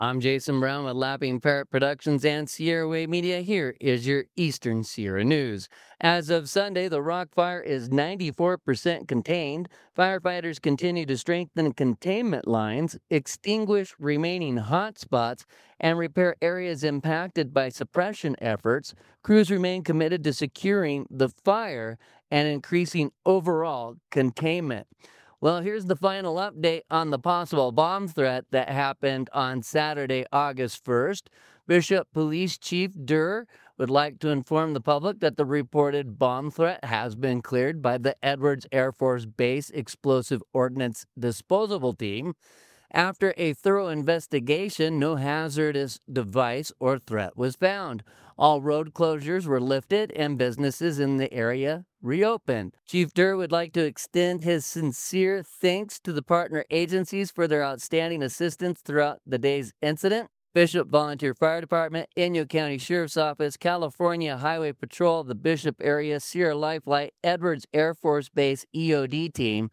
I'm Jason Brown with Lapping Parrot Productions and Sierra Wave Media. Here is your Eastern Sierra News. As of Sunday, the Rock Fire is 94% contained. Firefighters continue to strengthen containment lines, extinguish remaining hot spots, and repair areas impacted by suppression efforts. Crews remain committed to securing the fire and increasing overall containment. Well, here's the final update on the possible bomb threat that happened on Saturday, August 1st. Bishop Police Chief Durr would like to inform the public that the reported bomb threat has been cleared by the Edwards Air Force Base Explosive Ordnance Disposal Team. After a thorough investigation, no hazardous device or threat was found. All road closures were lifted and businesses in the area reopened. Chief Durr would like to extend his sincere thanks to the partner agencies for their outstanding assistance throughout the day's incident. Bishop Volunteer Fire Department, Inyo County Sheriff's Office, California Highway Patrol, the Bishop Area, Sierra Lifelight, Edwards Air Force Base EOD team.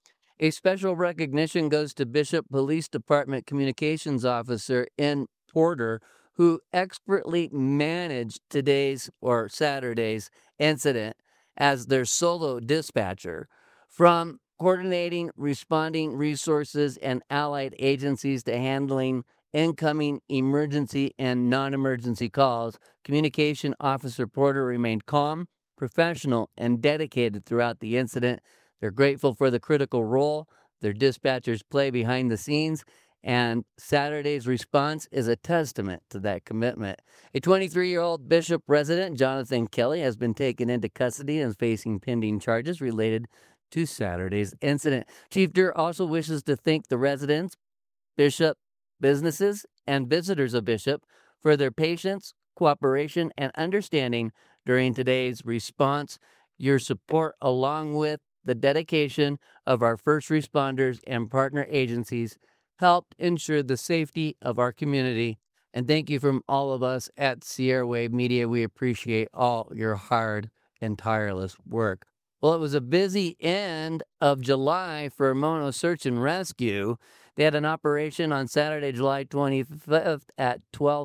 A special recognition goes to Bishop Police Department Communications Officer N. Porter, who expertly managed today's or Saturday's incident as their solo dispatcher. From coordinating responding resources and allied agencies to handling incoming emergency and non-emergency calls, Communication Officer Porter remained calm, professional, and dedicated throughout the incident. They're grateful for the critical role their dispatchers play behind the scenes, and Saturday's response is a testament to that commitment. A 23-year-old Bishop resident, Jonathan Kelly, has been taken into custody and is facing pending charges related to Saturday's incident. Chief Durr also wishes to thank the residents, Bishop, businesses, and visitors of Bishop for their patience, cooperation, and understanding during today's response. Your support, along with the dedication of our first responders and partner agencies, helped ensure the safety of our community. And thank you from all of us at Sierra Wave Media. We appreciate all your hard and tireless work. Well, it was a busy end of July for Mono Search and Rescue. They had an operation on Saturday, July 25th at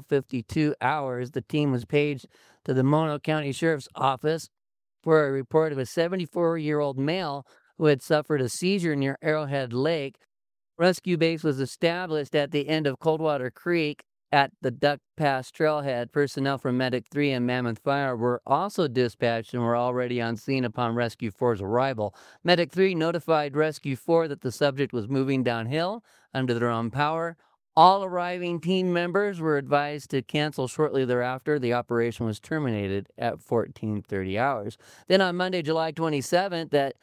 12:52 hours. The team was paged to the Mono County Sheriff's Office for a report of a 74-year-old male who had suffered a seizure near Arrowhead Lake. Rescue base was established at the end of Coldwater Creek at the Duck Pass Trailhead. Personnel from Medic 3 and Mammoth Fire were also dispatched and were already on scene upon Rescue 4's arrival. Medic 3 notified Rescue 4 that the subject was moving downhill under their own power. All arriving team members were advised to cancel shortly thereafter. The operation was terminated at 14:30 hours. Then on Monday, July 27th at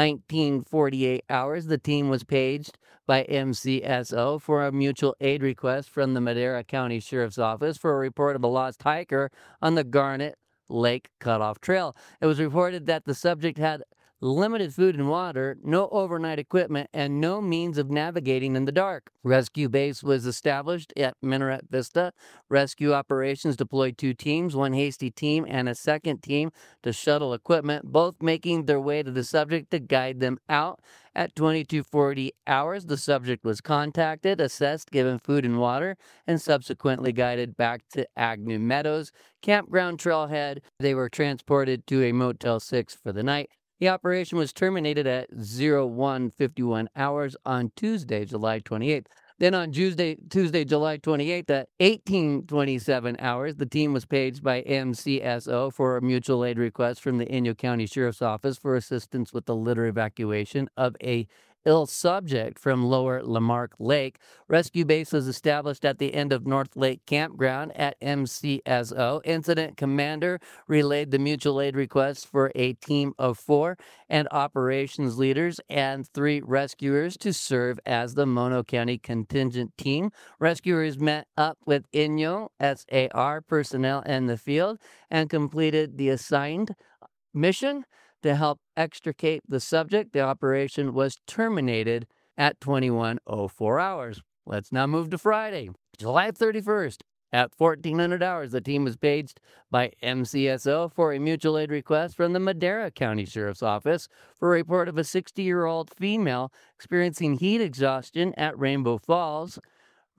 19:48 hours, the team was paged by MCSO for a mutual aid request from the Madera County Sheriff's Office for a report of a lost hiker on the Garnet Lake Cutoff Trail. It was reported that the subject had limited food and water, no overnight equipment, and no means of navigating in the dark. Rescue base was established at Minaret Vista. Rescue operations deployed 2 teams, 1 hasty team and a second team to shuttle equipment, both making their way to the subject to guide them out. At 22:40 hours, the subject was contacted, assessed, given food and water, and subsequently guided back to Agnew Meadows Campground Trailhead. They were transported to a Motel 6 for the night. The operation was terminated at 01:51 hours on Tuesday, July 28th. Then on Tuesday, July 28th at 18:27 hours, the team was paged by MCSO for a mutual aid request from the Inyo County Sheriff's Office for assistance with the litter evacuation of a ill subject from Lower Lamarck Lake. Rescue base was established at the end of North Lake Campground at MCSO. Incident commander relayed the mutual aid request for a team of 4 and operations leaders and 3 rescuers to serve as the Mono County contingent team. Rescuers met up with Inyo SAR personnel in the field and completed the assigned mission to help extricate the subject. The operation was terminated at 21:04 hours. Let's now move to Friday, July 31st. At 1400 hours, the team was paged by MCSO for a mutual aid request from the Madera County Sheriff's Office for a report of a 60-year-old female experiencing heat exhaustion at Rainbow Falls.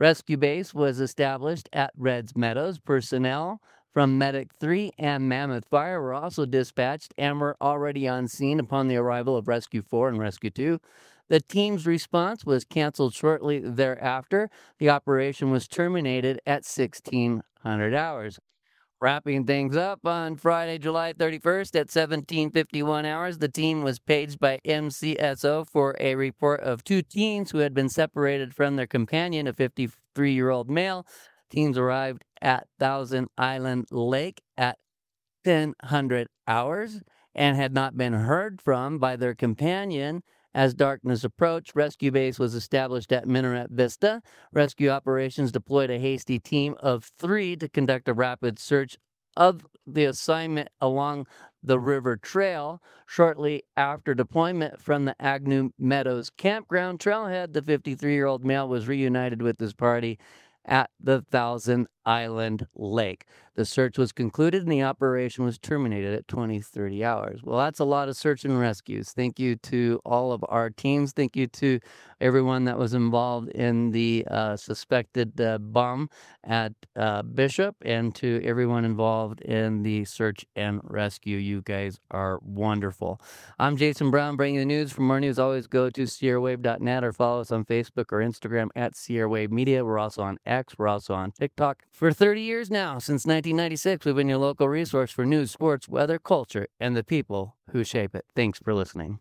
Rescue base was established at Reds Meadows. Personnel from Medic 3 and Mammoth Fire were also dispatched and were already on scene upon the arrival of Rescue 4 and Rescue 2. The team's response was canceled shortly thereafter. The operation was terminated at 1600 hours. Wrapping things up on Friday, July 31st at 17:51 hours, the team was paged by MCSO for a report of two teens who had been separated from their companion, a 53-year-old male. Teens arrived at Thousand Island Lake at 1000 hours and had not been heard from by their companion. As darkness approached, rescue base was established at Minaret Vista. Rescue operations deployed a hasty team of 3 to conduct a rapid search of the assignment along the river trail. Shortly after deployment from the Agnew Meadows campground trailhead, the 53-year-old male was reunited with his party at the Thousand Island Lake. The search was concluded and the operation was terminated at 20:30 hours. Well, that's a lot of search and rescues. Thank you to all of our teams. Thank you to everyone that was involved in the suspected bomb at Bishop, and to everyone involved in the search and rescue. You guys are wonderful. I'm Jason Brown, bringing the news. For more news, always go to sierrawave.net or follow us on Facebook or Instagram at Sierra Wave Media. We're also on X. We're also on TikTok. For 30 years now, since 1996, we've been your local resource for news, sports, weather, culture, and the people who shape it. Thanks for listening.